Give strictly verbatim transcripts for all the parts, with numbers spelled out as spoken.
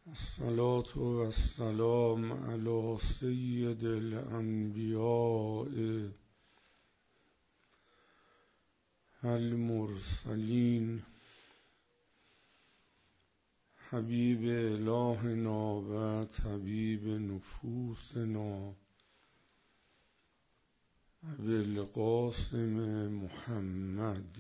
الصلاة والسلام على سید الانبیاء المرسلین حبیب الهنا و طبیب نفوسنا ابوالقاسم محمد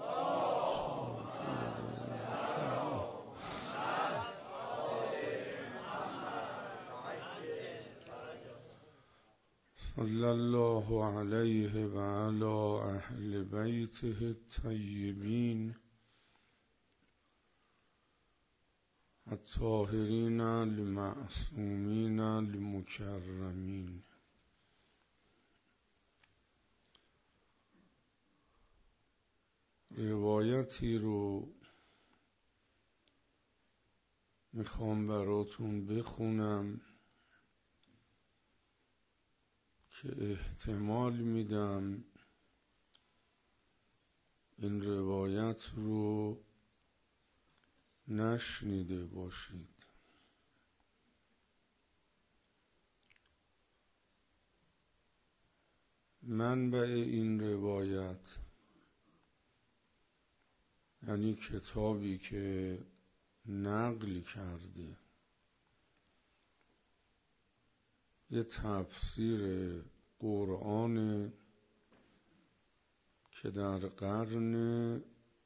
صلی الله علیه و علی اهل بیته الطیبین الطاهرین المعصومین المکرمین. روایتی رو میخوام براتون بخونم که احتمال میدم این روایت رو نشنیده باشید. منبع این روایت، یعنی کتابی که نقل کرده، یه تفسیر قرآن که در قرن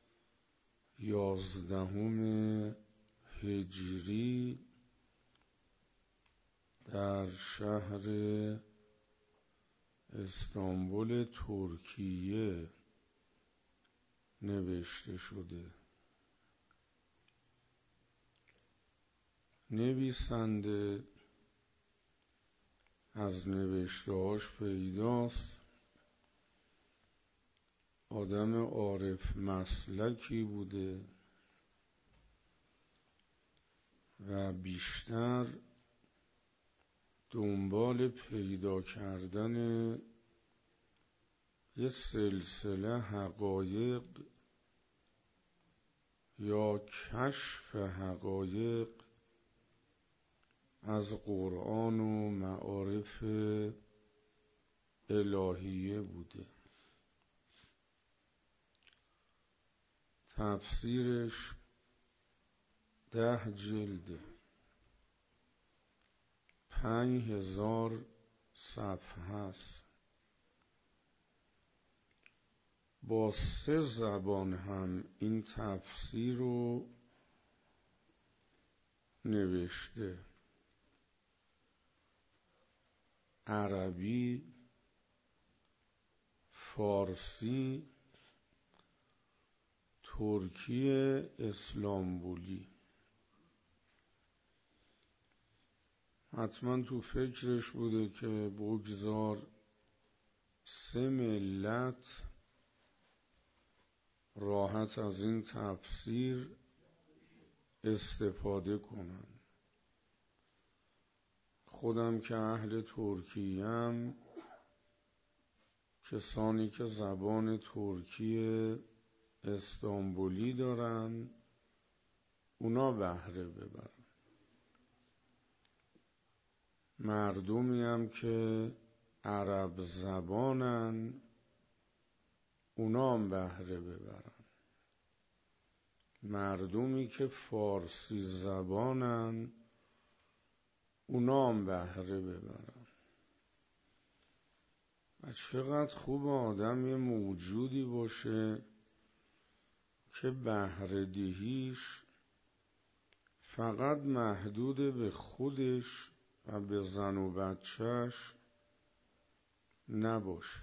یازدهم هجری در شهر استانبول ترکیه نوشته شده. نویسنده از نوشته‌هاش پیداست آدم عارف مسلکی بوده و بیشتر دنبال پیدا کردن یه سلسله حقایق یا کشف حقایق از قرآن و معارف الهیه بوده. تفسیرش ده جلده، پنج هزار صفحه است. با سه زبان هم این تفسیر رو نوشته: عربی، فارسی، ترکی اسلامبولی. حتما تو فکرش بوده که بگذار سه ملت راحت از این تفسیر استفاده کنن. خودم که اهل ترکیم، کسانی که زبان ترکی استانبولی دارن اونا بهره ببرن، مردمی هم که عرب زبانن اونا هم بهره ببرن، مردمی که فارسی زبانن اونا هم بهره ببرن. و چقدر خوب آدم یه موجودی باشه که بهره دهیش فقط محدود به خودش و به زن و بچهش نباشه،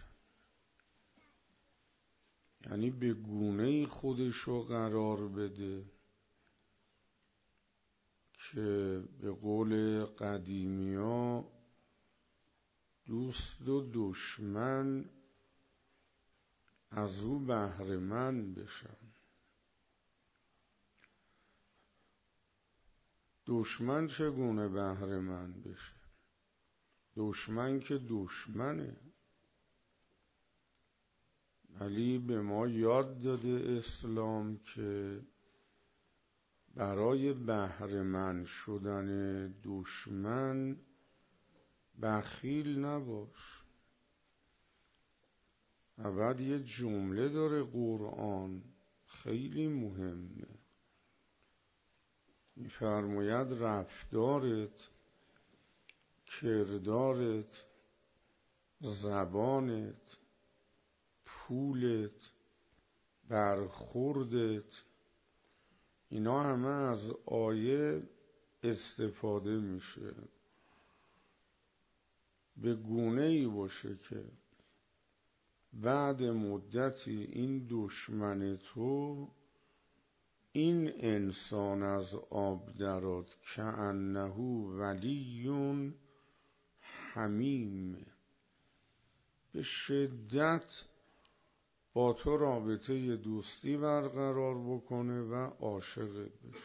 یعنی به گونه‌ای خودشو قرار بده که به قول قدیمی‌ها دوست و دشمن از او بهره‌مند بشن. دشمن چگونه بهره‌مند بشه؟ دشمن که دشمنه، ولی به ما یاد داده اسلام که برای بهره‌مند شدن دشمن بخیل نباش. و بعد یه جمله داره قرآن خیلی مهمه، می‌فرماید رفتارت، کردارت، زبانت، پولت، برخوردت، اینا همه از آیه استفاده میشه. به گونه ای باشه که بعد مدتی این دشمن تو، این انسان از آب درآد کأنه ولی حمیم، به شدت با تو رابطه دوستی برقرار بکنه و عاشقت بشه.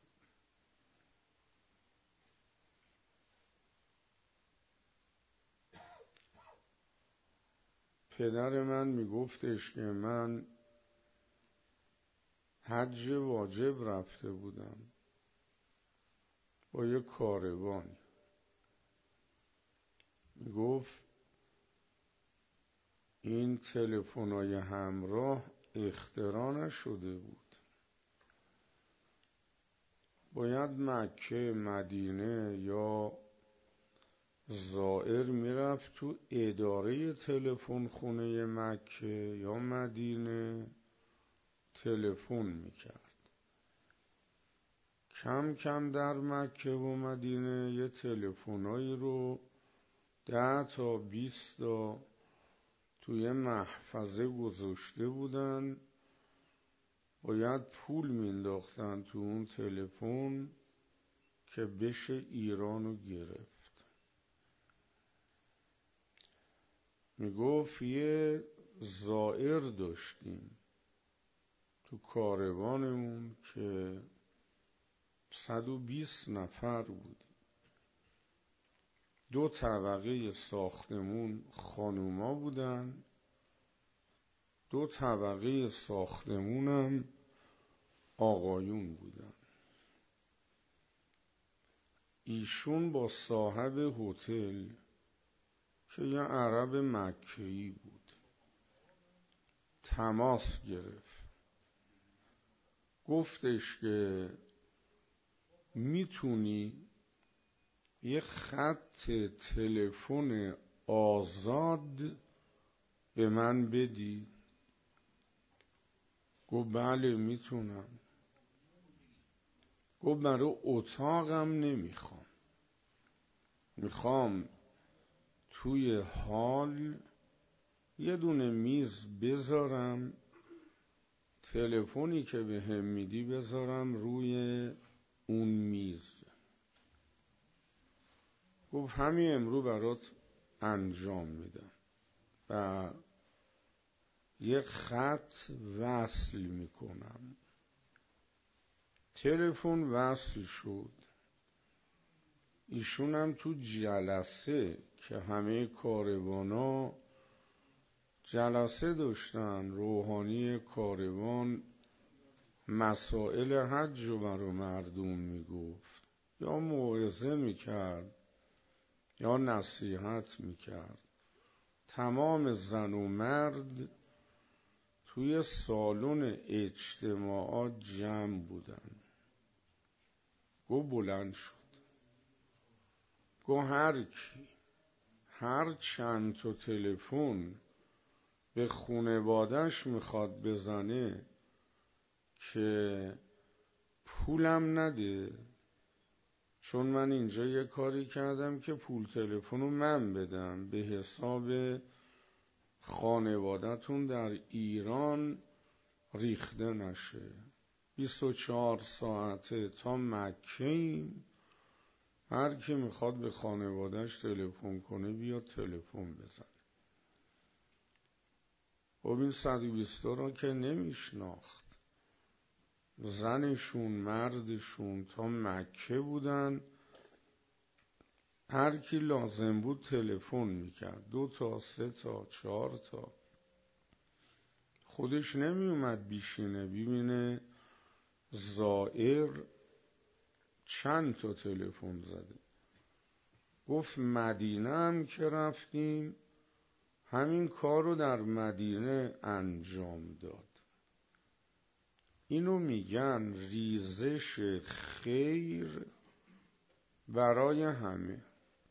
پدر من میگفتش که من حج واجب رفته بودم با یه کاروانی. میگفت این تلفن‌های همراه اختراع نشده بود، باید مکه، مدینه یا زائر میرفت تو اداره تلفن خونه مکه یا مدینه تلفن میکرد. کم کم در مکه و مدینه یه تلفنایی رو ده تا بیست تا توی محفظه گذاشته بودن، باید پول مینداختن تو اون تلفن که بشه ایرانو گرفت. میگفت یه زائر داشتیم تو کاروانمون که صد و بیست نفر بود. دو طبقه ساختمون خانوما بودن، دو طبقه ساختمونم آقایون بودن. ایشون با صاحب هتل که یه عرب مکه‌ای بود تماس گرفت، گفتش که میتونی یه خط تلفن آزاد به من بدی؟ گفت بله میتونم. گفت برای اتاقم نمیخوام، میخوام توی هال یه دونه میز بذارم، تلفنی که به هم میدی بذارم روی اون میز. گفت همین امرو برات انجام میدم و یه خط وصل میکنم. تلفن وصل شد. ایشون هم تو جلسه که همه کاروانا جلسه داشتن، روحانی کاروان مسائل حج رو برای مردم میگفت یا موعظه میکرد یا نصیحت میکرد. تمام زن و مرد توی سالن اجتماعات جمع بودن. گو بلند شد، گو هر کی هر چند تا تلفن به خونوادش میخواد بزنه که پولم نده، چون من اینجا یه کاری کردم که پول تلفنو من بدم به حساب خانوادتون در ایران ریخته نشه. بیست و چهار ساعته تا مکه ایم، هر کی میخواد به خانوادهش تلفن کنه بیا تلفن بزن. خب این صد و بیست را که نمیشناخت، زنشون مردشون تا مکه بودن، هر کی لازم بود تلفن میکرد، دو تا سه تا چهار تا. خودش نمی اومد بیشینه ببینه زائر چند تا تلفن زده. گفت مدینه هم که رفتیم همین کار رو در مدینه انجام داد. اینو میگن ریزش خیر برای همه.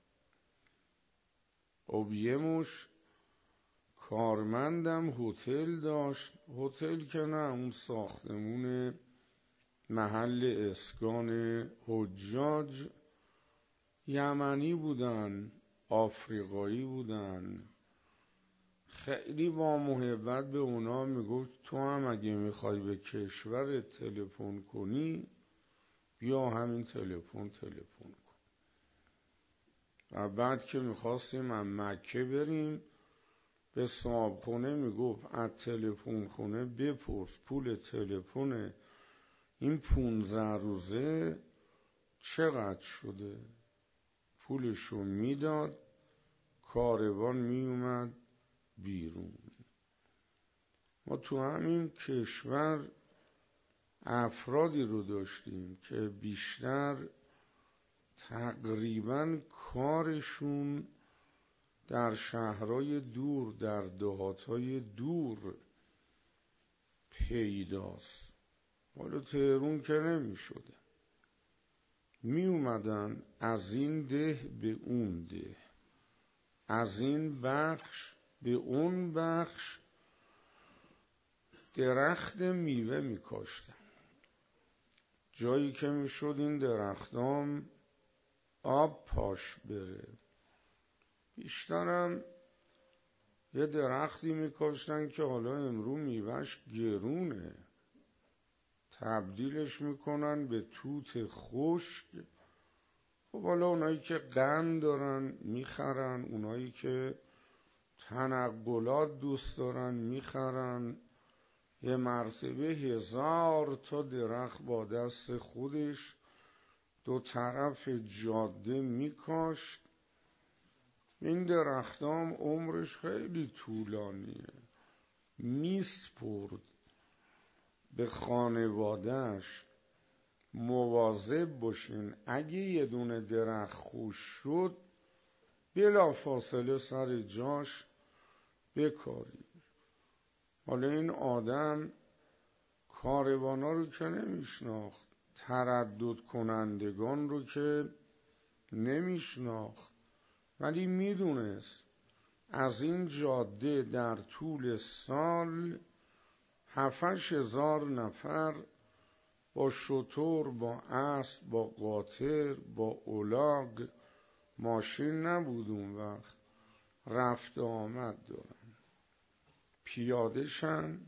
خب یه مش کارمندم هتل داشت، هتل که نه، اون ساختمون محل اسکان حجاج، یمنی بودن، آفریقایی بودن، خیلی با محبت به اونا میگفت تو هم اگه میخوای به کشور تلفن کنی بیا همین تلفن تلفن کن. و بعد که میخواستیم از مکه بریم به صاحبخونه میگفت از تلفن خونه بپرس پول تلفن این پونزده روزه چقدر شده، پولشو میداد، کاروان میومد بیرون. ما تو همین کشور افرادی رو داشتیم که بیشتر تقریبا کارشون در شهرهای دور، در دهاتهای دور پیداست. حالا تهرون که نمی شده، می اومدن از این ده به اون ده، از این بخش به اون بخش درخت میوه می کاشتن. جایی که می شد این درختام آب پاش بره. بیشترم یه درختی می کاشتن که حالا امرو میوهش گرونه، تبدیلش میکنن به توت خشک. خب حالا اونایی که قند دارن میخرن، اونایی که تنقلات دوست دارن میخرن. یه مرتبه هزار تا درخت با دست خودش دو طرف جاده میکاشت. این درختام عمرش خیلی طولانیه. میسپرد به خانوادهش مواظب باشین اگه یه دونه درخت خوش شد بلا فاصله سر جاش بکاری. حالا این آدم کاروانا رو که نمیشناخت، تردد کنندگان رو که نمیشناخت، ولی میدونست از این جاده در طول سال هفتش هزار نفر با شتر، با اسب، با قاطر، با الاغ، ماشین نبود اون وقت، رفت آمد دارن، پیاده شن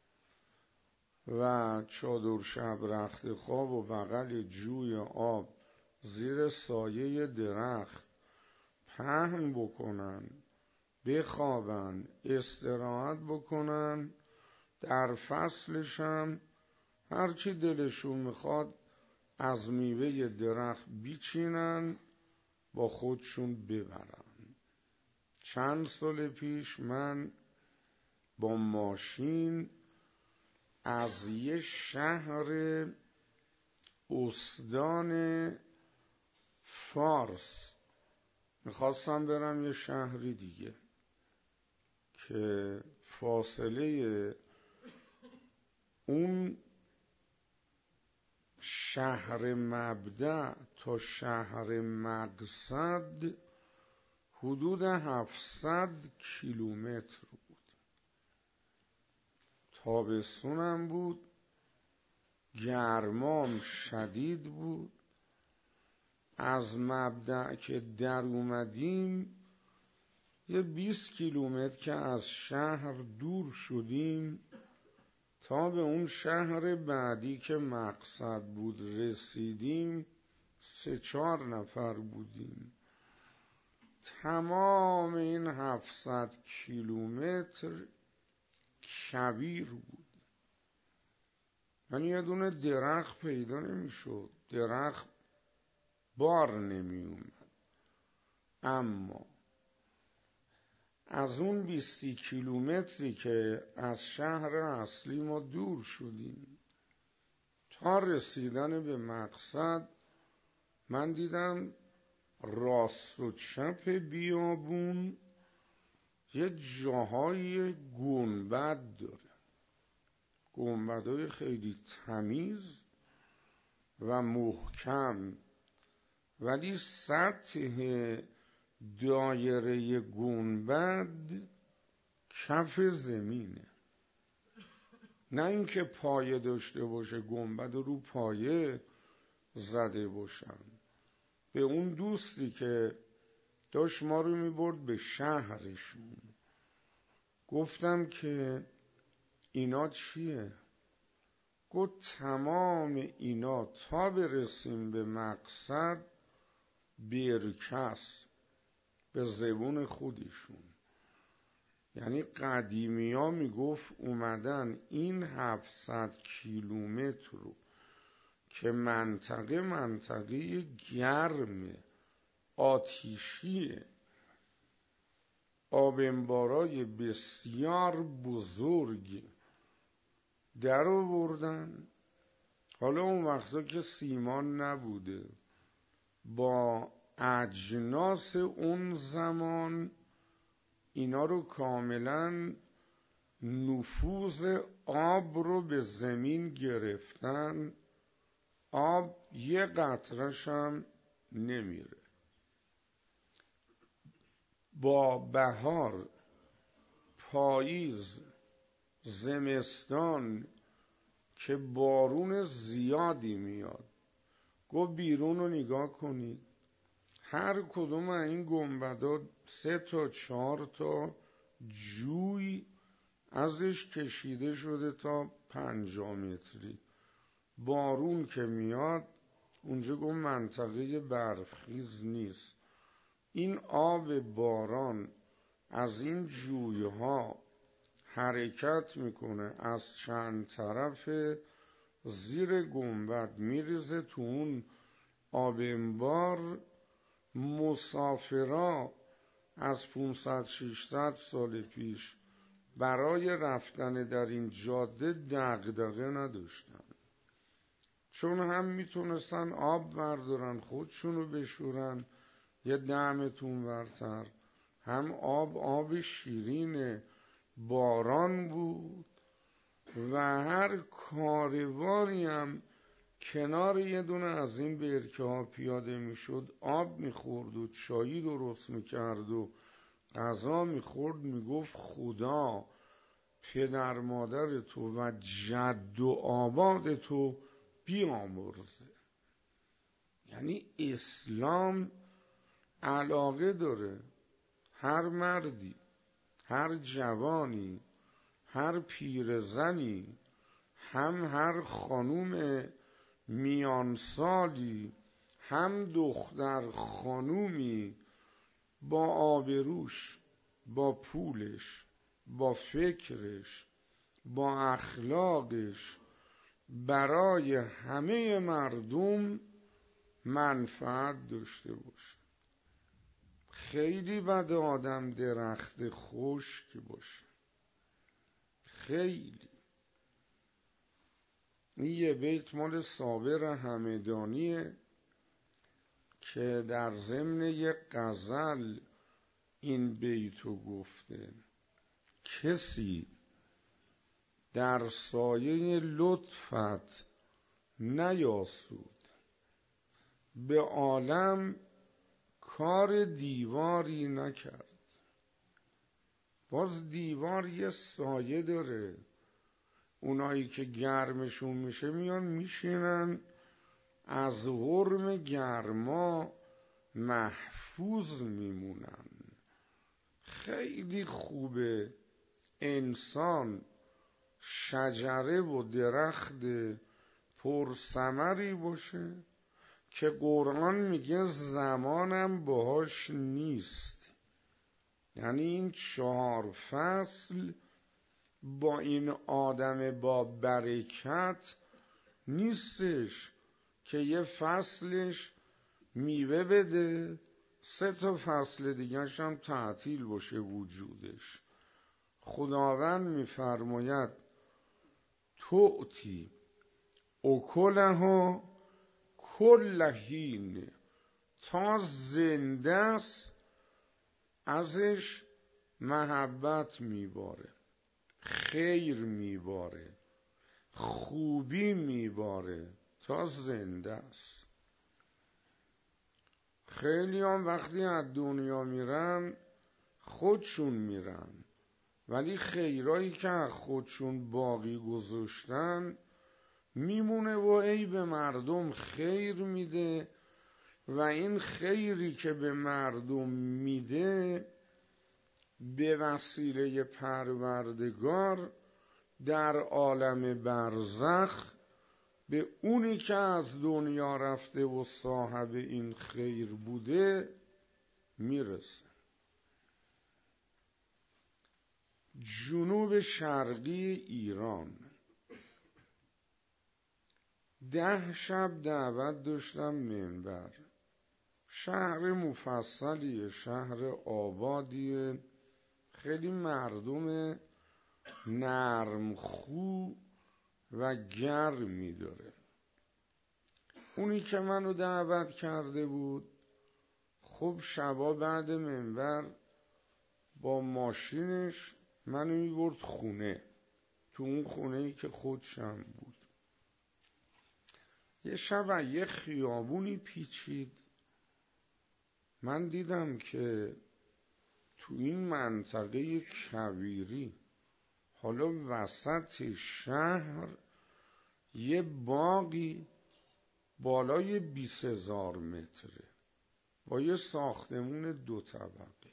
و چادر شب رخت خواب و بغل جوی آب زیر سایه درخت پهن بکنن، بخوابن، استراحت بکنن. در فصلش هم هرچی دلشون میخواد از میوه درخت بیچینن با خودشون ببرن. چند سال پیش من با ماشین از یه شهر استان فارس میخواستم برم یه شهری دیگه که فاصله اون شهر مبدأ تا شهر مقصد حدود هفتصد کیلومتر بود. تابستونم بود، گرمام شدید بود. از مبدأ که در اومدیم یه بیست کیلومتر که از شهر دور شدیم تا به اون شهر بعدی که مقصد بود رسیدیم، سه چهار نفر بودیم. تمام این هفتصد کیلومتر کویر بود. من یه دونه درخت پیدا نمی شد، درخت بار نمی اومد. اما از اون بیستی کیلومتری که از شهر اصلی ما دور شدیم تا رسیدن به مقصد من دیدم راست و چپ بیابون یه جاهای گنبد داره، گنبدهای خیلی تمیز و محکم، ولی سطح دایره گنبد کف زمینه، نه اینکه پایه داشته باشه گنبد رو پایه زده باشن. به اون دوستی که داشت ما رو میبرد به شهرشون گفتم که اینا چیه؟ گفت تمام اینا تا برسیم به مقصد برکس، به زبون خودشون. یعنی قدیمی ها میگفت اومدن این هفتصد کیلومتر رو که منطقه منطقه گرم آتیشیه، آب انبارای بسیار بزرگ در آوردن. حالا اون وقتا که سیمان نبوده، با اجناس اون زمان اینا رو کاملا نفوذ آب رو به زمین گرفتن، آب یه قطرش هم نمیره. با بهار، پاییز، زمستان که بارون زیادی میاد، گفت بیرون رو نگاه کنید، هر کدوم این گنبدا سه تا چهار تا جوی ازش کشیده شده تا پنجاه متری. بارون که میاد اونجا گفت منطقه برفخیز نیست، این آب باران از این جویها حرکت میکنه، از چند طرف زیر گنبد میریزه تو اون آب انبار. مسافرا از پانصد ششصد سال پیش برای رفتن در این جاده دغدغه نداشتن، چون هم میتونستن آب بردارن خودشونو بشورن یه دمتون ورتر، هم آب آب شیرین باران بود و هر کاروانی هم کنار یه دونه از این برکه ها پیاده میشد، آب میخورد و چایی درست میکرد و غذا میخورد، میگفت خدا پدر مادر تو و جد و آباد تو بیامرزه. یعنی اسلام علاقه داره هر مردی، هر جوانی، هر پیرزنی، هم هر خانوم میانسالی، هم دختر خانومی، با آبروش، با پولش، با فکرش، با اخلاقش برای همه مردم منفعت داشته باشه. خیلی بد آدم درخت خشک باشه، خیلی. این یه بیت مال صابر همدانیه که در ضمن یک غزل این بیتو گفته: کسی در سایه لطفت نیاسود، به عالم کار دیواری نکرد. باز دیوار یه سایه داره، اونایی که گرمشون میشه میان میشینن، از غرم گرما محفوظ میمونن. خیلی خوبه انسان شجره و درخت پرثمری باشه که قرآن میگه زمانم باهاش نیست. یعنی این چهار فصل با این آدم با برکت نیستش که یه فصلش میوه بده، سه تا فصل دیگرش هم تعطیل باشه وجودش. خداوند میفرماید تؤتی اکله کل حین، تا زنده است ازش محبت میباره، خیر میباره، خوبی میباره، تا زنده است. خیلی هم وقتی از دنیا میرن خودشون میرن، ولی خیرایی که از خودشون باقی گذاشتن میمونه و ای به مردم خیر میده و این خیری که به مردم میده به وسیله پروردگار در عالم برزخ به اونی که از دنیا رفته و صاحب این خیر بوده میرسه. جنوب شرقی ایران ده شب دعوت داشتم منبر. شهر مفصلیه، شهر آبادیه، خیلی مردم نرمخو و گرمی داره. اونی که منو دعوت کرده بود خب شبا بعد منبر با ماشینش منو میبرد خونه، تو اون خونه‌ای که خودشم بود. یه شب یه خیابونی پیچید، من دیدم که تو این منطقه کویری حالا وسط شهر یه باغی بالای بیست هزار متره با یه ساختمون دو طبقه،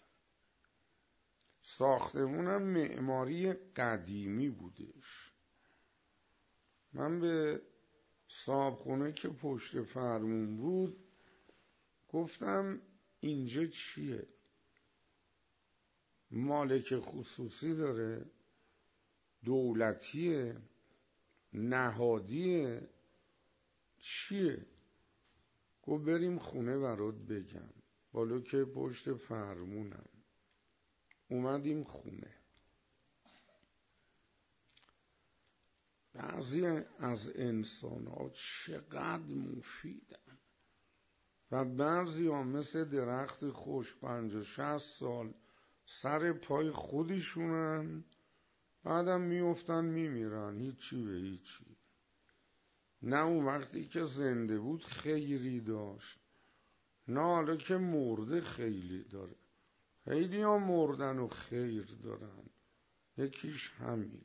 ساختمونم معماری قدیمی بودش. من به صاحبخونه که پشت فرمون بود گفتم اینجا چیه؟ مالک خصوصی داره؟ دولتیه؟ نهادیه؟ چیه؟ گفت بریم خونه برات بگم. بالا که پشت فرمونم اومدیم خونه. بعضی از انسان ها چقدر مفیدن و بعضی ها مثل درخت خوش پنج و شصت سال سر پای خودشونن، بعدم میافتن میمیرن، هیچی به هیچی. نه اون وقتی که زنده بود خیری داشت، نه حالا که مرده خیلی داره. خیلی ها مردن و خیر دارن، یکیش همین.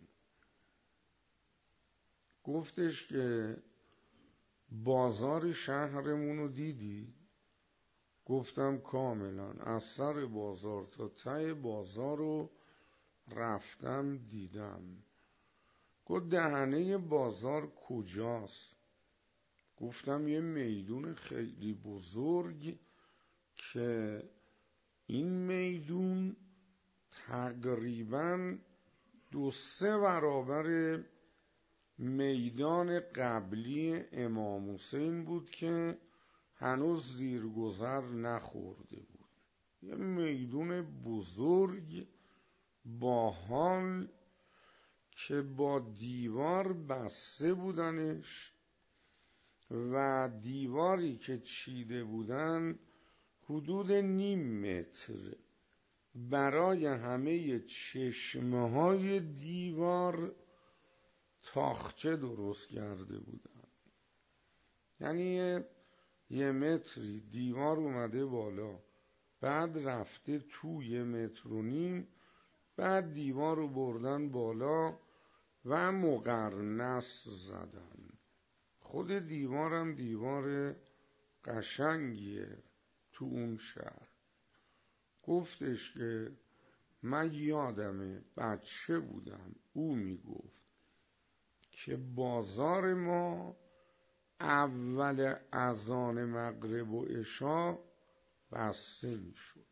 گفتش که بازار شهرمونو دیدی؟ گفتم کاملا، از سر بازار تا ته بازار رو رفتم دیدم. گفت دهنه بازار کجاست؟ گفتم یه میدون خیلی بزرگ که این میدون تقریباً دو سه برابر میدان قبلی امام حسین بود که هنوز زیرگذر نخورده بود. یه میدون بزرگ باحال که با دیوار بسته بودنش و دیواری که چیده بودن حدود نیم متر برای همه چشمه های دیوار تاخچه درست کرده بودن. یعنی یه, یه متری دیوار اومده بالا، بعد رفته تو یه متر و نیم، بعد دیوار رو بردن بالا و مقرنس زدن. خود دیوارم دیوار قشنگیه تو اون شهر. گفتش که من یادمه بچه بودم او میگفت که بازار ما اول اذان مغرب و عشا بسته میشد.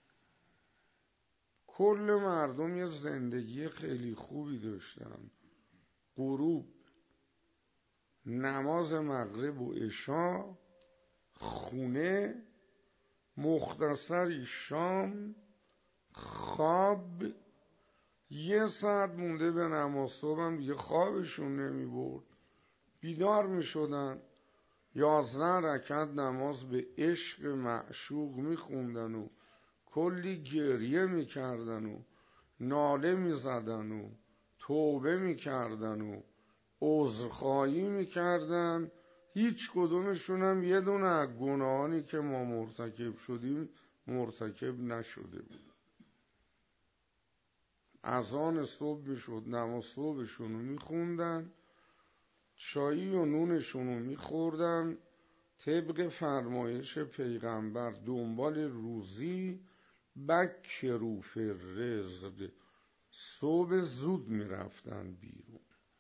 کل مردم یه زندگی خیلی خوبی داشتن. غروب، نماز مغرب و عشا، خونه، مختصری شام، خواب. یه ساعت مونده به نماز صبحم دیگه خوابشون نمی برد، بیدار می شدن، یازده رکعت نماز به عشق معشوق می خوندن و کلی گریه می کردن و ناله می زدن و توبه می کردن و عذرخواهی می کردن. هیچ کدومشون هم یه دونه از گناهانی که ما مرتکب شدیم مرتکب نشده بود. اذان صبح می شد، نماز صبحشون رو می خوندن، چایی و نونشون رو می خوردن، طبق فرمایش پیغمبر دنبال روزی، بکروا فی الرزق، صبح زود می رفتن بیرون.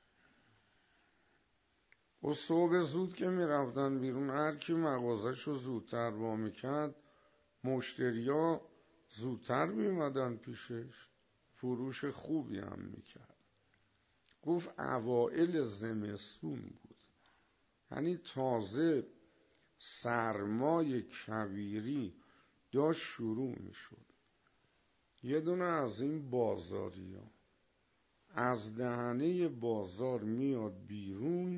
و صبح زود که می رفتن بیرون، هر کی مغازش رو زودتر وا می کرد، مشتریا زودتر می اومدن پیشش، فروش خوبی هم می کرد. گفت اوائل زمستون بود، یعنی تازه سرمای کبیری داشت شروع می شد. یه دونه از این بازاری ها از دهنه بازار میاد بیرون،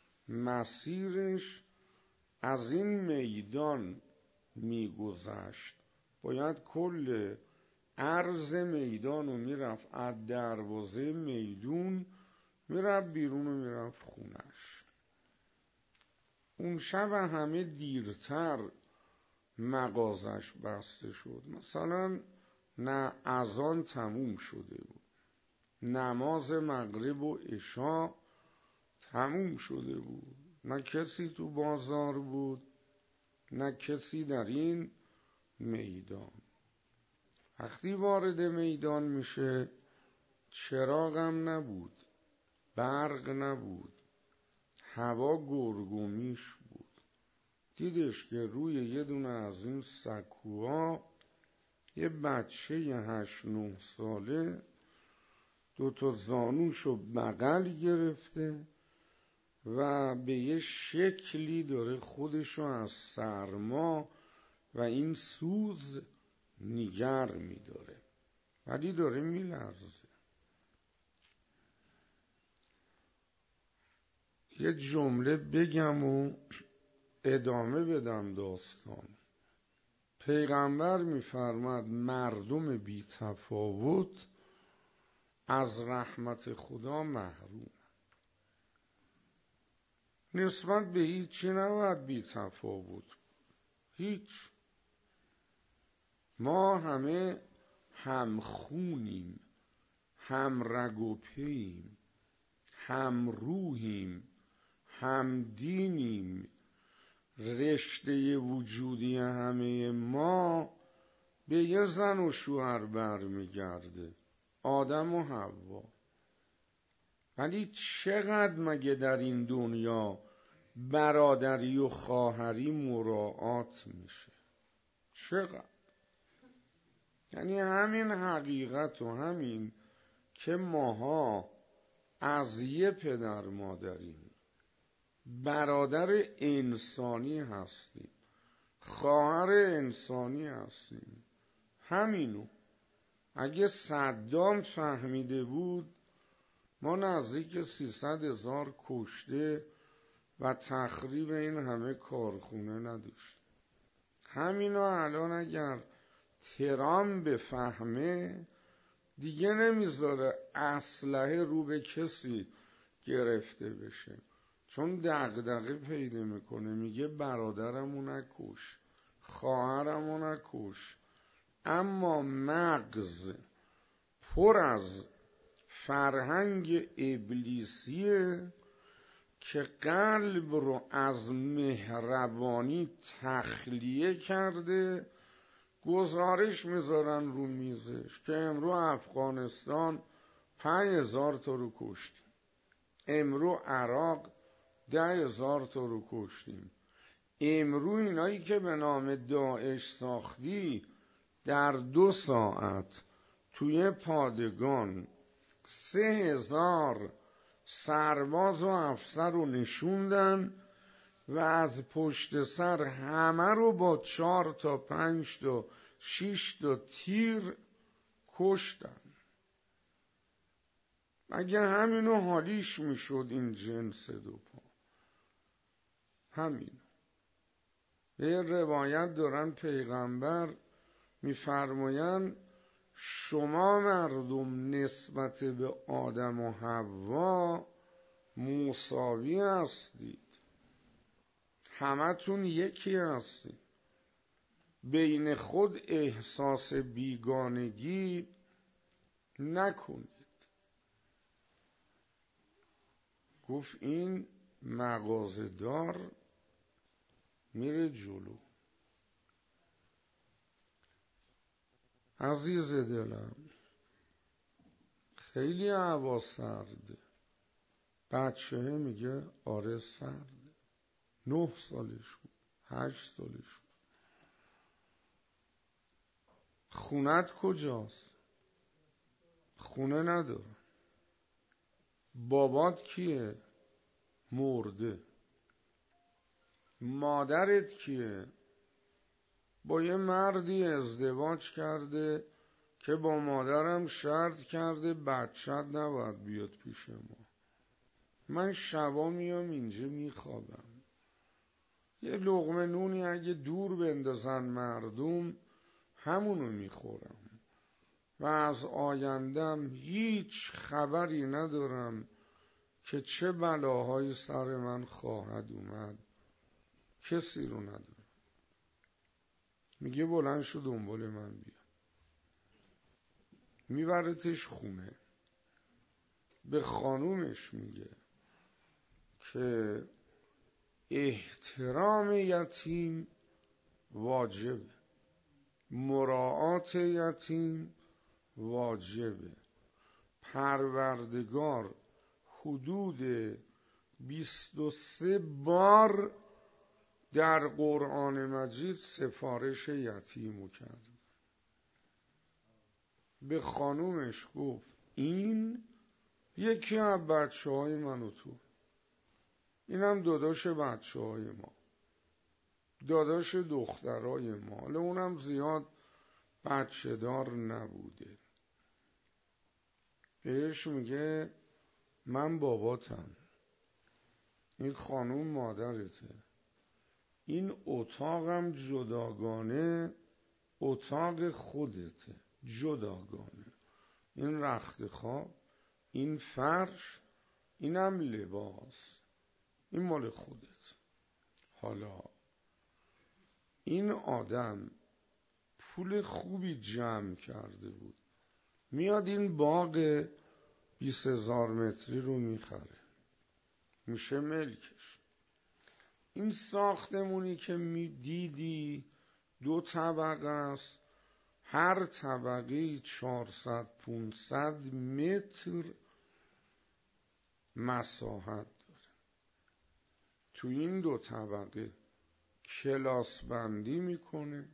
مسیرش از این میدان میگذشت، باید کل عرض میدان رو میرفت، از دروازه میدون میرفت بیرون و میرفت خونش. اون شب همه دیرتر مغازش بسته شد، مثلا نه اذان تموم شده بود، نماز مغرب و عشا تموم شده بود، نه کسی تو بازار بود نه کسی در این میدان. وقتی وارد میدان میشه، چراغ هم نبود، برق نبود، هوا گرگومیش بود. دیدش که روی یه دونه از این سکوها یه بچه هشت نه ساله دوتا زانوشو بغل گرفته و به یه شکلی داره خودشو از سرما و این سوز نیگر میداره، ولی داره میلرزه. یه جمله بگم و ادامه بدم داستان. پیغمبر میفرماد مردم بی تفاوت از رحمت خدا محروم. نسبت به هیچی نباید بی تفاوت، هیچ. ما همه هم خونیم، هم رگ و پییم، هم روحیم، هم دینیم. رشته وجودی همه ما به یه زن و شوهر برمیگرده، آدم و حوا. ولی چقدر مگه در این دنیا برادری و خواهری مراعات میشه؟ چقدر؟ یعنی همین حقیقت و همین که ماها از یه پدر مادریم، برادر انسانی هستیم، خواهر انسانی هستیم، همینو اگه صدام فهمیده بود، ما نزدیک سیصد هزار کشته و تخریب این همه کارخونه نداشتیم. همینو الان اگر ترامپ بفهمه، دیگه نمیذاره اسلحه رو به کسی گرفته بشه، چون دغدغه پیدا میکنه، میگه برادرمو نکش، خواهرمو نکش. اما مغز پر از فرهنگ ابلیسیه که قلب رو از مهربانی تخلیه کرده. گزارش میذارن رو میزش که امرو افغانستان پنج هزار تا رو کشتیم، امرو عراق ده هزار تا رو کشتیم، امرو اینایی که به نام داعش ساختی در دو ساعت توی پادگان سه هزار سرباز و افسر رو نشوندن و از پشت سر همه رو با چهار تا پنج تا شش تا تیر کشتن. اگه همینو حالیش میشد این جنس دو پا، همین. به روایت دارن پیغمبر میفرمایند شما مردم نسبت به آدم و حوا مساوی هستید، همتون یکی هستید، بین خود احساس بیگانگی نکنید. گفت این مغازه‌دار میره جلو. عزیز دلم خیلی هوا سرده. بچه میگه آره سرده. نه سالش بود، هشت سالش بود. خونت کجاست؟ خونه نداره. بابات کیه؟ مرده. مادرت کیه؟ با یه مردی ازدواج کرده که با مادرم شرط کرده بچت نباید بیاد پیش ما. من شبا میام اینجا میخوابم. یه لقمه نونی اگه دور بندازن مردم همونو میخورم و از آیندم هیچ خبری ندارم که چه بلاهایی سر من خواهد اومد. کسی رو ندارم. میگه بلند شو دنبال من بیا. میبرتش خونه. به خانومش میگه که احترام یتیم واجبه، مراعات یتیم واجبه. پروردگار حدود بیست و سه بار در قرآن مجید سفارش یتیمو کرد. به خانومش گفت این یکی از بچه های من و تو، اینم داداش بچه های ما، داداش دخترای ما. حالا اونم زیاد بچه دار نبوده. بهش میگه من باباتم، این خانوم مادرته، این اتاقم جداگانه اتاق خودته، جداگانه. این رخت خواب، این فرش، اینم لباس، این مال خودت. حالا این آدم پول خوبی جمع کرده بود، میاد این باغ بیست هزار متری رو میخره، میشه ملکش. این ساختمونی که میدیدی دو طبقه است، هر طبقه چهارصد پانصد متر مساحت داره. تو این دو طبقه کلاس بندی میکنه،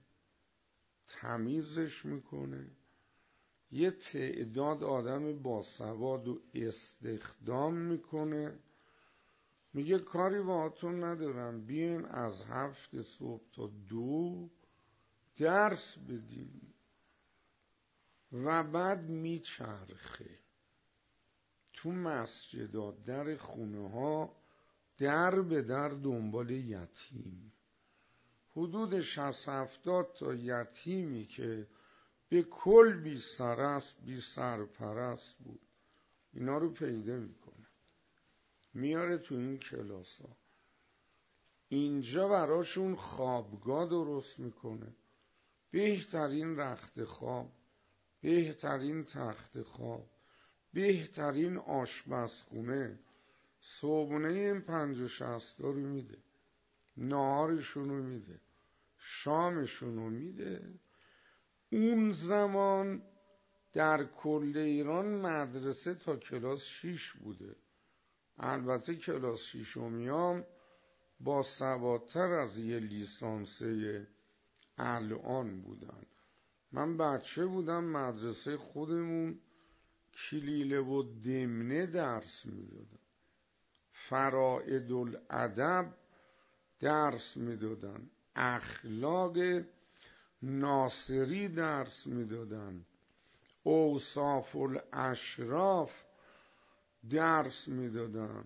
تمیزش میکنه، یه تعداد آدم باسواد و استخدام میکنه. میگه کاری باهاتون ندارم، بیاین از هفت صبح تا دو درس بدیم. و بعد میچرخه تو مسجدها، در خونه ها، در به در دنبال یتیم. حدود شصت هفتاد تا یتیمی که به کل بی سرست بی سرپرست بود اینا رو پیدا میکنه، میاره تو این کلاس ها. اینجا براشون خوابگاه درست میکنه، بهترین رخت خواب، بهترین تخت خواب، بهترین آشپزخونه. صبحونه این پنج و شصتا رو میده، نهارشون رو میده، شامشون رو میده. اون زمان در کل ایران مدرسه تا کلاس شیش بوده. البته کلاس شیشمیام با سوادتر از یه لیسانسه الان بودن. من بچه بودم مدرسه خودمون کلیله و دمنه درس میدادن، فرائد الادب درس میدادن، اخلاق ناصری درس میدادن، اوصاف الاشراف درس میدادن.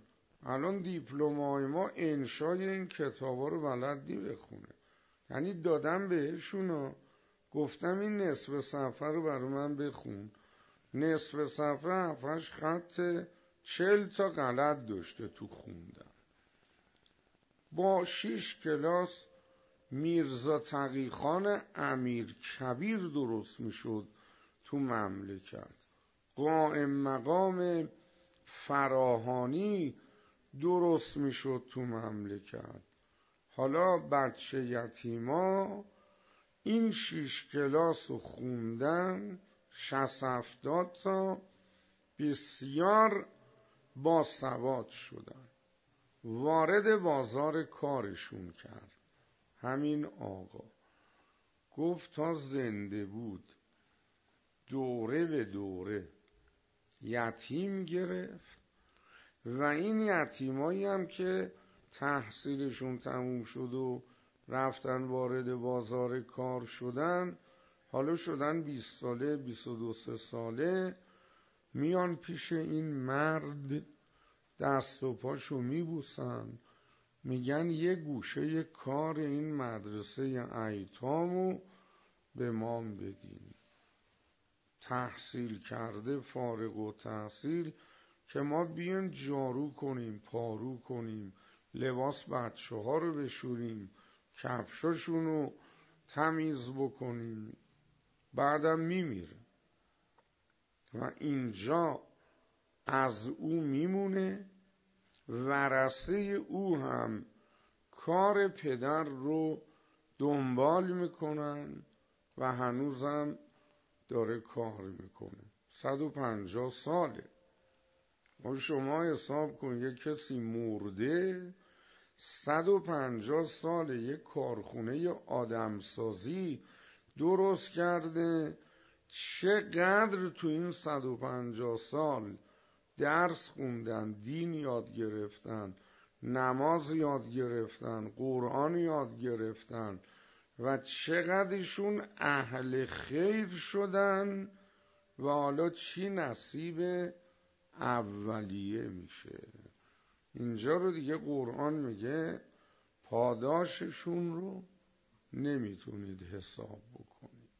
الان دیپلمای ما انشای این کتابا رو بلد نی بخونه. یعنی دادم بهشون، گفتم این نصف صفحه رو برای من بخون. نصف صفحه هفتش خط چل تا غلط داشته تو خوندن. با شیش کلاس میرزا تقیخان امیر کبیر درست میشد تو مملکت. قائم مقام فراهانی درست میشد تو مملکت. حالا بچه یتیما این شیش کلاس رو خوندن، شصت هفتاد تا، بسیار باسواد شدن. وارد بازار کارشون کرد. همین آقا گفت تا زنده بود دوره به دوره یتیم گرفت و این یتیمایی هم که تحصیلشون تموم شد و رفتن وارد بازار کار شدن، حالا شدن بیست ساله، بیست و دو سه ساله، میان پیش این مرد دست و پاشو میبوسن، میگن یه گوشه کار این مدرسه ایتامو به ما بدین. تحصیل کرده، فارغ و تحصیل، که ما بیایم جارو کنیم، پارو کنیم، لباس بچه ها رو بشوریم، کفشاشون رو تمیز بکنیم، بعدم میمیره و اینجا از او میمونه. ورثه او هم کار پدر رو دنبال میکنن و هنوزم داره کار میکنه. صد و پنجاه ساله. و شما حساب کن یک کسی مرده صد و پنجاه ساله یک کارخونه آدمسازی درست کرده. چقدر تو این صد و پنجاه سال درس خوندن، دین یاد گرفتن، نماز یاد گرفتن، قرآن یاد گرفتن و چقدرشون اهل خیر شدن و حالا چی نصیب اولیه میشه. اینجا رو دیگه قرآن میگه پاداششون رو نمیتونید حساب بکنید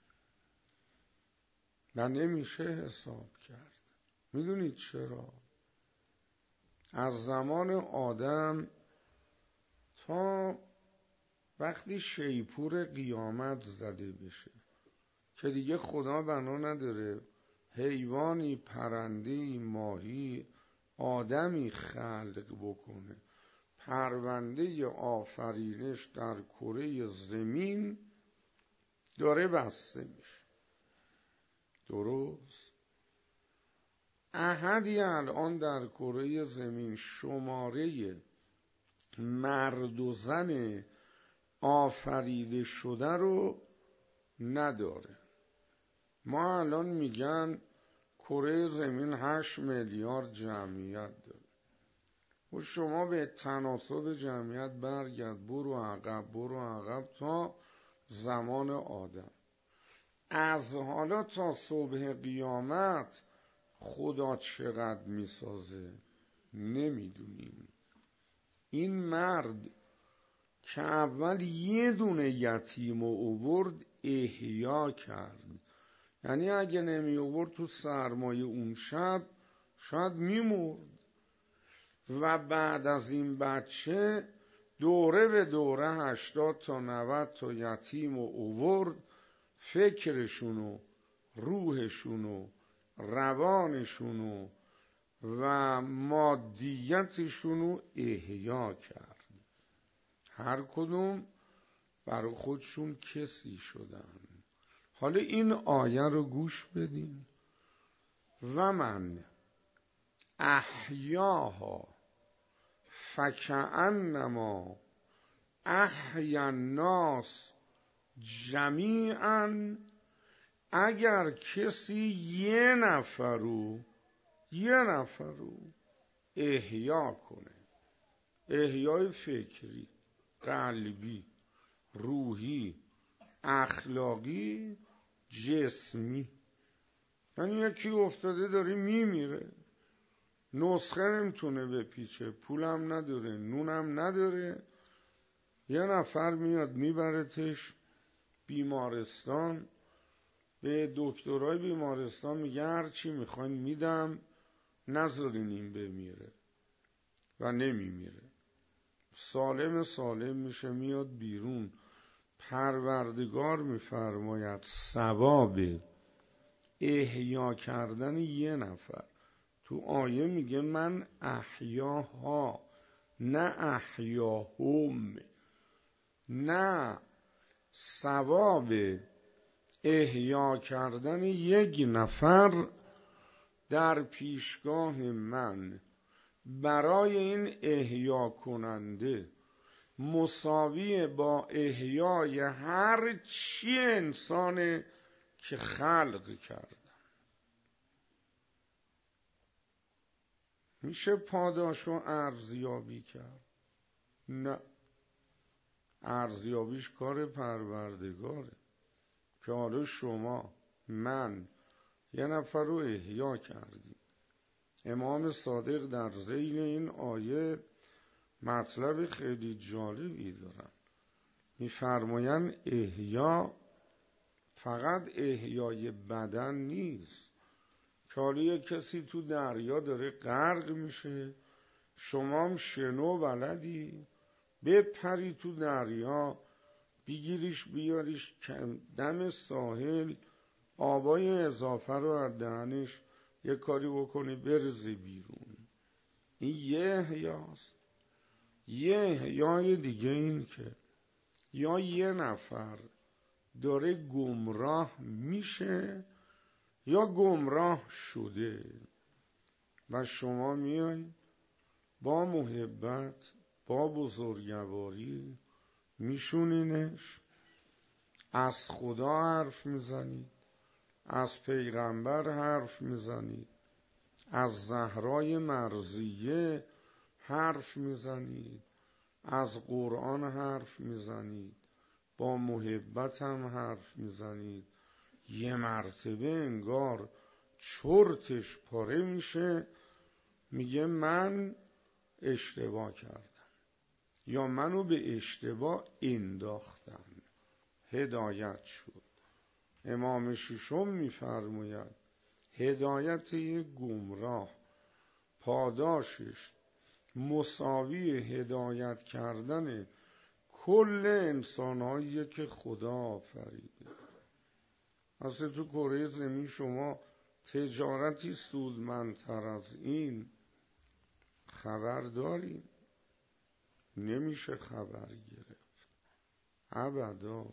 و نمیشه حساب کرد. میدونید چرا؟ از زمان آدم تا وقتی شیپور قیامت زده بشه که دیگه خدا بنا نداره حیوانی، پرنده‌ای، ماهی، آدمی خلق بکنه، پرونده آفرینش در کره زمین داره بسته میشه. درست؟ احدی الان در کره زمین شماره مرد و زن آفریده شده رو نداره. ما الان میگن کره زمین هشت میلیارد جمعیت داره و شما به تناسب جمعیت برگرد، برو عقب برو عقب تا زمان آدم. از حالا تا صبح قیامت خدا چقدر میسازه نمیدونیم. این مرد که اول یه دونه یتیم رو آورد احیا کرد، یعنی اگه نمی آورد تو سرمایه اون شب شاید میمرد، و بعد از این بچه دوره به دوره هشتاد تا نود تا یتیم رو آورد، فکرشونو، روحشونو، روانشونو و مادیتشونو احیا کرد. هر کدوم برای خودشون کسی شدن. حالا این آیه رو گوش بدین. و من احیاها فکأنما احیا الناس جمیعا. اگر کسی یه نفرو یه نفرو احیا کنه، احیای فکری، قلبی، روحی، اخلاقی، جسمی، یعنی یکی افتاده داره میمیره، نسخه نمیتونه بپیچه، پولم نداره، نونم نداره، یه نفر میاد میبرتش بیمارستان، به دکترای بیمارستان میگه هر چی میخواین میدم، نذارین این بمیره، و نمیمیره، سالم سالم میشه، میاد بیرون. پروردگار میفرماید ثواب احیا کردن یه نفر، تو آیه میگه من احیاها نه احیاهم، نه ثواب احیا کردن یک نفر در پیشگاه من برای این احیا کننده مساوی با احیای هر چی انسان که خلق کردم. میشه پاداش و ارزیابی کرد؟ نه، ارزیابیش کار پروردگاره که حالا شما من یه نفر رو احیا کردیم. امام صادق در ذیل این آیه مطلب خیلی جالبی دارن، میفرمایند احیا فقط احیای بدن نیست، که حالا یک کسی تو دریا داره غرق میشه، شما هم شنو بلدی بپری تو دریا بگیریش بیاریش دم ساحل، آبای اضافه رو از دهنش یک کاری بکنی برزی بیرون. این یه احیاست. یه احیای دیگه این که یا یه نفر داره گمراه میشه یا گمراه شده و شما میایید با محبت با بزرگواری میشونینش، از خدا حرف میزنید، از پیغمبر حرف میزنید، از زهرای مرضیه حرف میزنید، از قرآن حرف میزنید، با محبت هم حرف میزنید، یه مرتبه انگار چرتش پاره میشه، میگه من اشتباه کردم یا منو به اشتباه انداختن، هدایت شد. امام ششم میفرماید هدایت یک گمراه پاداشش مساوی هدایت کردن کل انسانهایی که خدا آفریده. اصلا تو کره زمین شما تجارتی سودمندتر از این خبر داری؟ نمیشه خبر گرفت ابدا.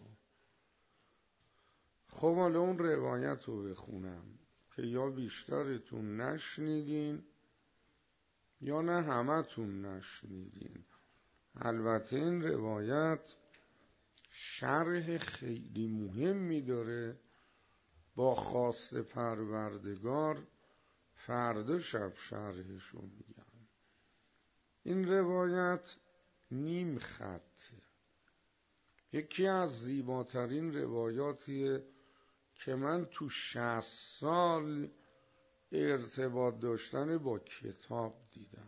خب حالا اون روایت رو بخونم که یا بیشترتون نشنیدین یا نه همتون نشنیدین. البته این روایت شرح خیلی مهمی داره، با خواست پروردگار فردا شب شرحشو میگم. این روایت نیم خطه، یکی از زیباترین روایاتیه که من تو شصت سال ارتباط داشتن با کتاب دیدم.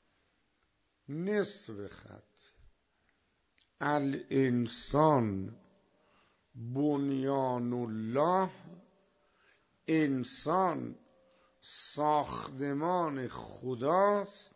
نصف خط: الانسان بنیان الله، انسان ساختمان خداست،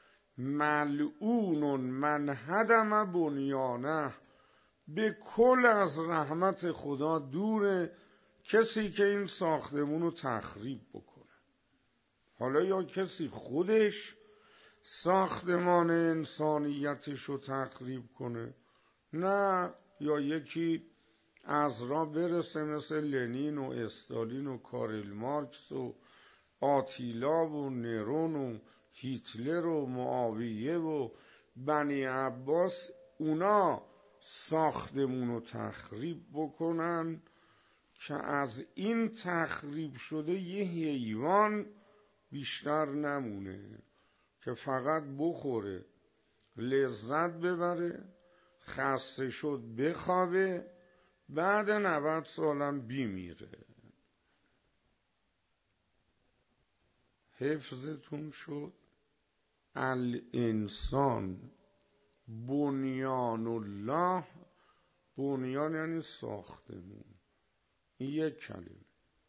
ملعون من هدم بنیانه، به کل از رحمت خدا دوره کسی که این ساختمون رو تخریب بکنه. حالا یا کسی خودش ساختمان انسانیتش رو تخریب کنه، نه یا یکی از را برسه مثل لنین و استالین و کارل مارکس و آتیلا و نرون و هیتلر و معاویه و بنی عباس، اونا ساختمون رو تخریب بکنن که از این تخریب شده یه حیوان بیشتر نمونه که فقط بخوره، لذت ببره، خسته شد بخوابه، بعد نود سالم بیمیره. حفظتون شد. الانسان بنیان الله، بنیان یعنی ساختمون، این یک کلمه.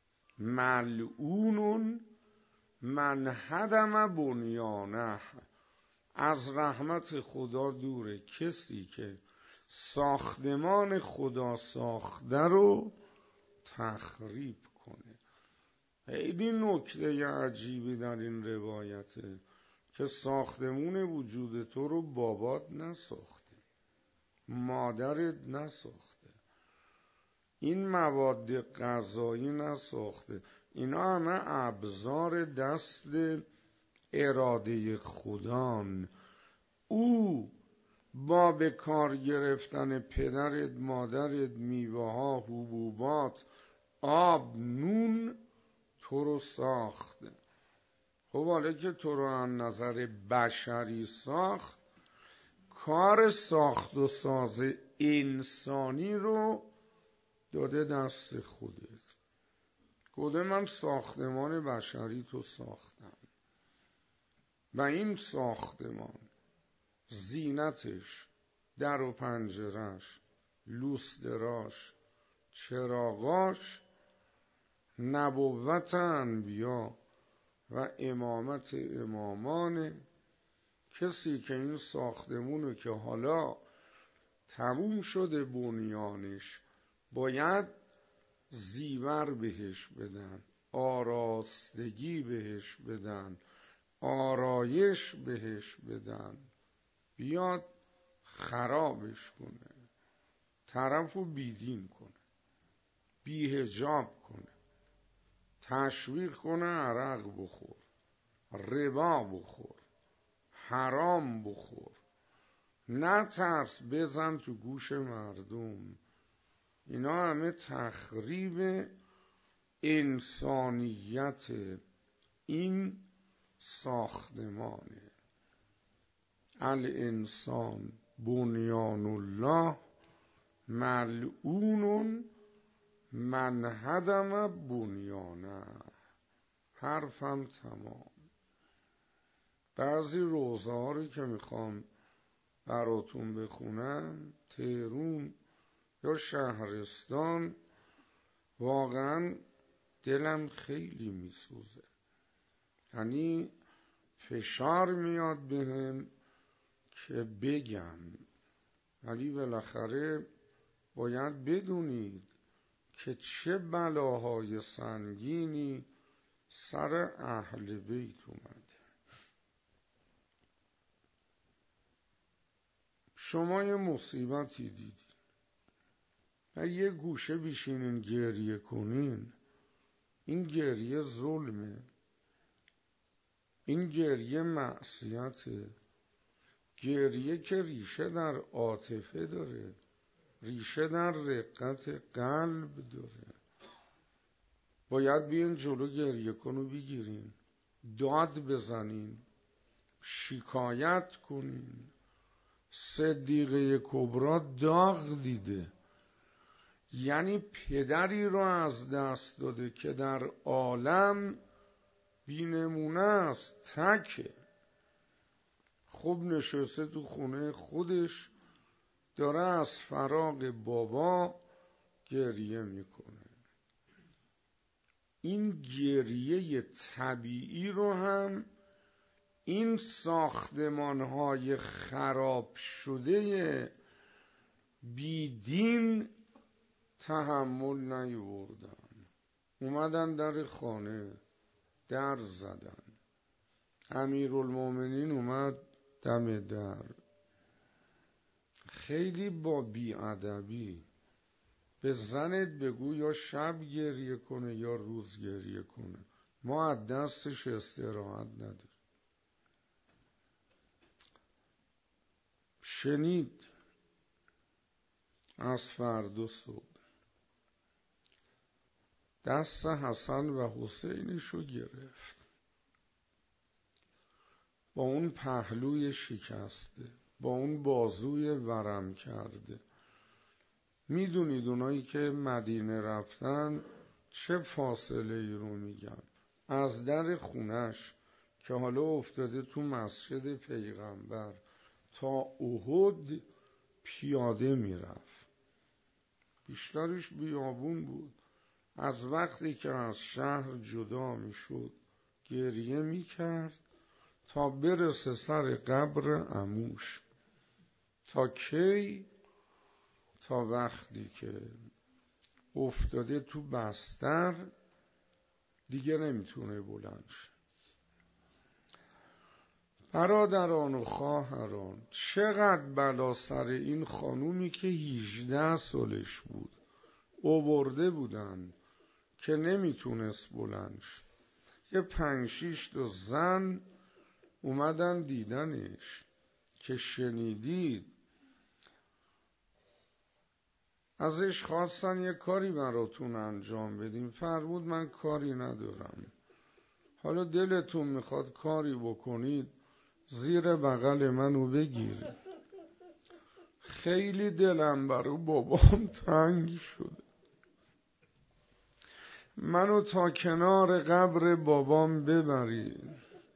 ملعون من هدم بنیانه، از رحمت خدا دوره کسی که ساختمان خدا ساخته رو تخریب کنه. خیلی نکته عجیبی در این روایته که ساختمون وجود تو رو بابات نساخته، مادرت نساخته، این مواد غذایی نساخته، اینا همه ابزار دست اراده خدان. او با به کار گرفتن پدرت، مادرت، میوه ها، حبوبات، آب، نون تو رو ساخته. خب حالا که تو رو از نظر بشری ساخت، کار ساخت و ساز انسانی رو داده دست خودت. گفته من ساختمان بشری تو ساختم و این ساختمان زینتش، در و پنجرش، لوستراش، چراغاش، نبوت انبیا و امامت امامانه. کسی که این ساختمونو که حالا تموم شده بنیانش، باید زیور بهش بدن، آراستگی بهش بدن، آرایش بهش بدن، بیاد خرابش کنه، طرفو بیدین کنه، بی‌حجاب کنه، تشویق کنه عرق بخور، ربا بخور، حرام بخور، نه ترس بزن تو گوش مردم. اینا همه تخریب انسانیت این ساختمانه. الانسان بنیان الله ملعون من هدم بنیانه. حرفم تمام. بعضی روزه ها رو که میخوام براتون بخونم، تهرون یا شهرستان، واقعا دلم خیلی میسوزه. یعنی فشار میاد بهم که بگم، ولی بالاخره باید بدونید که چه بلاهای سنگینی سر اهل بیت اومده. شما یه مصیبتی دیدید و یه گوشه بیشینین گریه کنین، این گریه ظلمه، این گریه معصیته، گریه که ریشه در عاطفه داره، ریشه در رقت قلب داره. باید بیاین جلو گریه کنو بگیرین، داد بزنین، شکایت کنین. صدیقه کبرا داغ دیده، یعنی پدری رو از دست داده که در عالم بی‌نمونه است، تکه. خوب نشسته تو خونه خودش، داره از فراق بابا گریه میکنه. این گریه طبیعی رو هم این ساختمان‌های خراب شده بیدین تحمل نیاوردن. اومدن در خانه در زدن، امیرالمومنین اومد دم در، خیلی با بی‌ادبی به زنت بگو یا شب گریه کنه یا روز گریه کنه، ما از دستش استراحت نداریم. شنید از فردا صبح دست حسن و حسینشو گرفت، با اون پهلوی شکسته، با اون بازوی ورم کرده. میدونید اونایی که مدینه رفتن چه فاصله ای رو میگن، از در خونش که حالا افتاده تو مسجد پیغمبر تا احد پیاده میرفت. بیشترش بیابون بود. از وقتی که از شهر جدا میشد گریه میکرد تا برسه سر قبر عموش. تا کی؟ تا وقتی که افتاده تو بستر دیگه نمیتونه بلند شه. برادران و خواهران، چقدر بلا سر این خانومی که هجده سالش بود آورده بودن که نمیتونست بلند شه. یه پنج شیش تا زن اومدن دیدنش که شنیدید ازش خواستن یه کاری براتون انجام بدیم. فرمود من کاری ندارم، حالا دلتون میخواد کاری بکنید زیر بغل منو بگیرید. خیلی دلم برای بابام تنگ شده، منو تا کنار قبر بابام ببرید.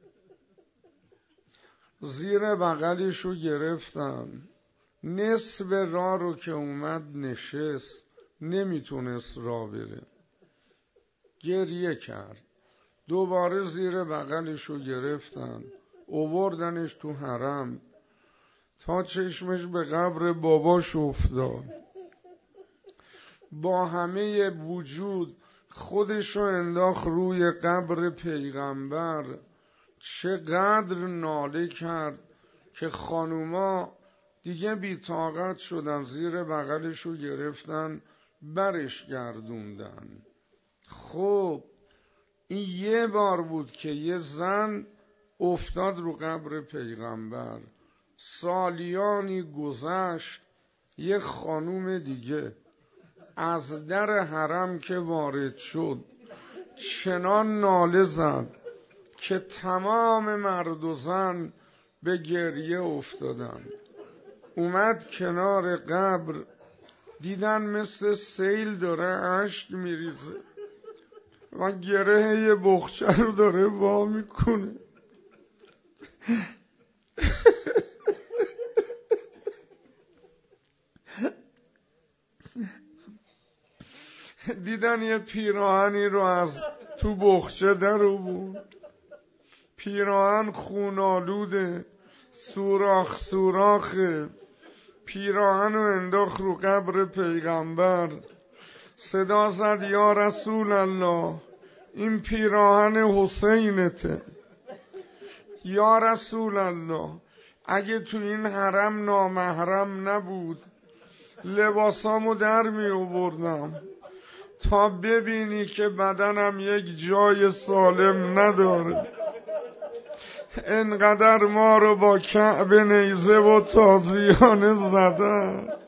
زیر بغلشو گرفتم، نصف راه رو که اومد نشست، نمیتونست راه بره، گریه کرد. دوباره زیر بغلشو گرفتن آوردنش تو حرم تا چشمش به قبر باباش افتاد. با همه وجود خودشو انداخت روی قبر پیغمبر. چقدر ناله کرد که خانوما دیگه بی‌طاقت شدن، زیر بغلشو گرفتن برش گردوندن. خب این یه بار بود که یه زن افتاد رو قبر پیغمبر. سالیانی گذشت، یه خانوم دیگه از در حرم که وارد شد چنان ناله زد که تمام مرد و زن به گریه افتادن. اومد کنار قبر، دیدن مثل سیل داره اشک میریزه و گره یه بخچه رو داره وا میکنه. دیدن یه پیراهنی رو از تو بخچه در آورد، پیراهن خونالوده، سوراخ سوراخه. پیراهن رو انداخت رو قبر پیغمبر، صدا زد یا رسول الله این پیراهن حسینته. یا رسول الله اگه تو این حرم نامحرم نبود لباسامو در می آوردم تا ببینی که بدنم یک جای سالم نداره. انقدر ما رو با کعب نیزه و تازیانه زدن.